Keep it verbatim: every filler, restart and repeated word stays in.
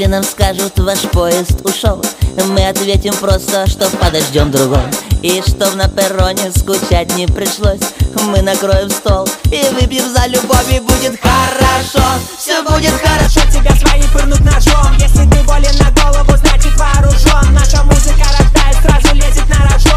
Если нам скажут, ваш поезд ушел, мы ответим просто, что подождем другой. И чтоб на перроне скучать не пришлось, мы накроем стол и выпьем за любовь, и будет хорошо. Все будет хорошо. Тебя свои пырнут ножом. Если ты болен на голову, значит вооружен. Наша музыка рождает, сразу лезет на рожон.